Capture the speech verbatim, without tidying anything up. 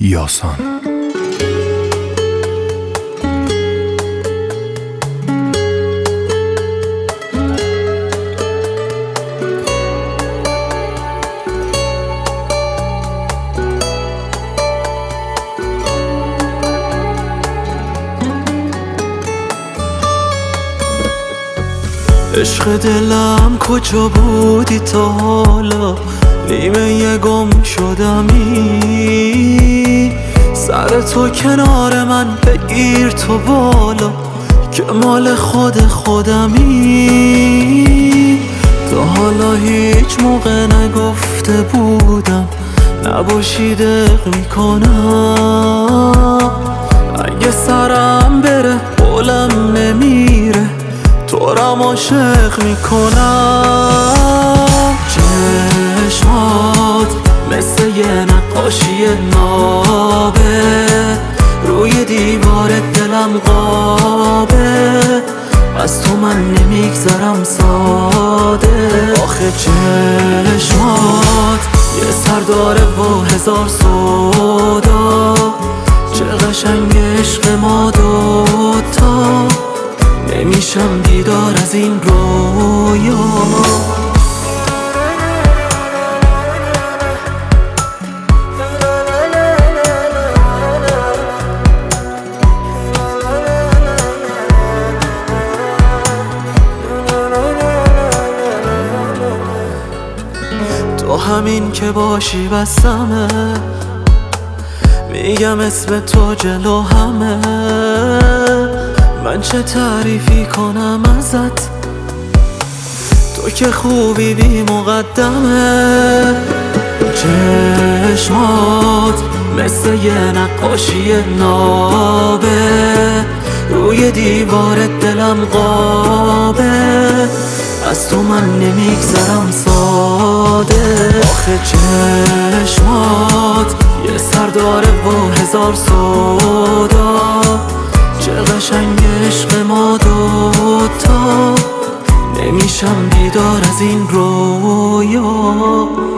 یاسان. عشق دلم کجا بودی تا حالا؟ نیمه یه گم شدمی، سر تو کنار من بگیر تو بالا که مال خود خودمی. تا حالا هیچ موقع نگفته بودم نباشی دق میکنم. اگه سرم بره قولم نمیره تو رم عاشق میکنم. چشمات مثل یه نقاشی نابه، روی دیوار دلم قابه، از تو من نمیگذرم ساده. آخه چشمات یه سر داره و هزار سودا، چه قشنگ عشق ما دوتا، نمیشم بیدار از این رویا. تو همین که باشی بسمه، میگم اسم تو جلو همه، من چه تعریفی کنم ازت، تو که خوبی بی مقدمه. چشمات مثل یه نقاشی نابه، روی دیوار دلم قابه، از تو من نمیگذرم ساده. آخه چشمات یه سر داره و هزار سودا، چه قشنگ عشق ما دوتا، نمیشم بیدار از این رویا.